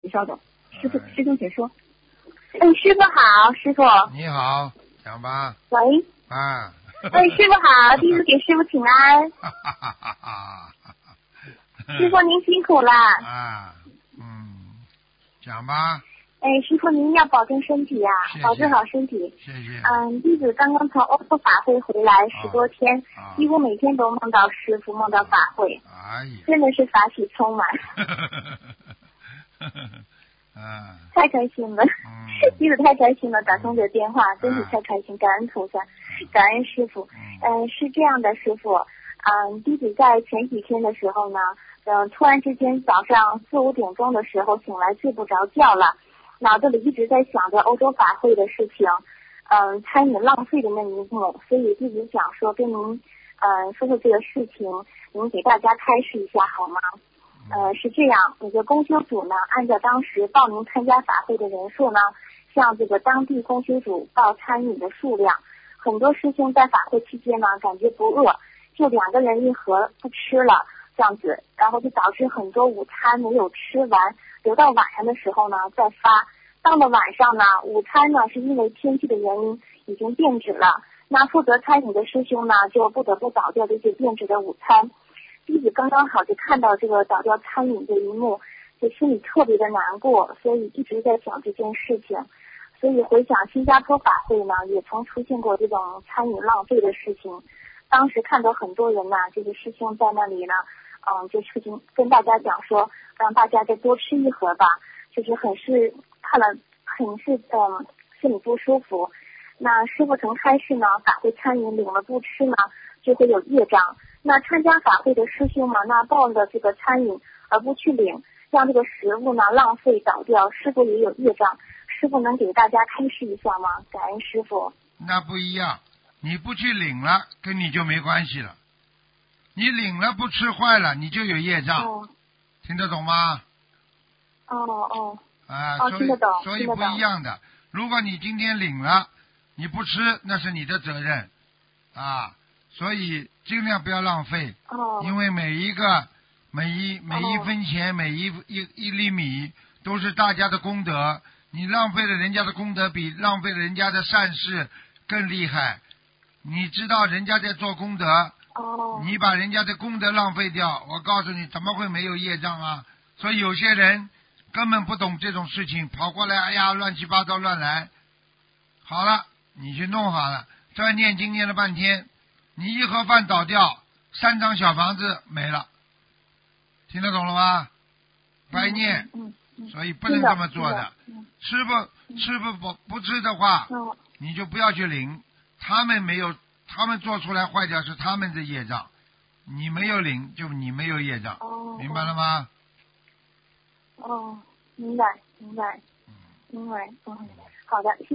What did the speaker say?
你稍等，师兄请说。师傅好，师傅。 你好，讲吧。 喂。 啊。 师傅好，弟子给师傅请安。师傅您辛苦了。 啊，讲吧。 师傅您要保重身体呀，保重好身体。 谢谢。 弟子刚刚从欧洲法会回来10多天，几乎每天都梦到师傅，梦到法会，真的是法喜充满。太开心了，弟子太开心了，打通这电话，真是太开心，感恩菩萨，感恩师傅。是这样的，师傅，弟子在前几天的时候呢，突然之间早上4、5点钟的时候醒来睡不着觉了，脑子里一直在想着欧洲法会的事情，餐饮浪费的那一幕，所以弟子想说跟您说说这个事情，您给大家开示一下好吗？是这样，这个公修组呢，按照当时报名参加法会的人数呢，向这个当地公修组报餐饮的数量，很多师兄在法会期间呢，感觉不饿，就2个人1盒不吃了，这样子，然后就导致很多午餐没有吃完，留到晚上的时候呢再发。到了晚上呢，午餐呢是因为天气的原因已经变质了，那负责餐饮的师兄呢就不得不倒掉这些变质的午餐。弟子刚刚好就看到这个倒掉餐饮这一幕，就心里特别的难过，所以一直在想这件事情。所以回想新加坡法会呢，也曾出现过这种餐饮浪费的事情。当时看到很多人呢，这个师兄在那里呢，就是跟大家讲说，让大家再多吃1盒吧，就是看了很是心里不舒服。那师父曾开示呢，法会餐饮领了不吃呢，就会有业障。那参加法会的师兄嘛，那报了这个餐饮而不去领，让这个食物呢浪费倒掉，师父也有业障。师父能给大家开示一下吗？感恩师父。 那不一样，你不去领了，跟你就没关系了。你领了不吃坏了，你就有业障。听得懂吗？ 听得懂。 所以不一样的。如果你今天领了，你不吃，那是你的责任啊。所以尽量不要浪费，因为每一分钱，每一粒米都是大家的功德。你浪费了人家的功德，比浪费了人家的善事更厉害。你知道人家在做功德，你把人家的功德浪费掉，我告诉你怎么会没有业障啊？所以有些人根本不懂这种事情，跑过来，哎呀，乱七八糟乱来。好了，你去弄好了，再念经念了半天，你1盒饭倒掉，3张小房子没了，听得懂了吗？白念，所以不能这么做的。不吃的话，你就不要去领。他们做出来坏掉是他们的业障，你没有领就你没有业障，明白了吗？ 明白。好的。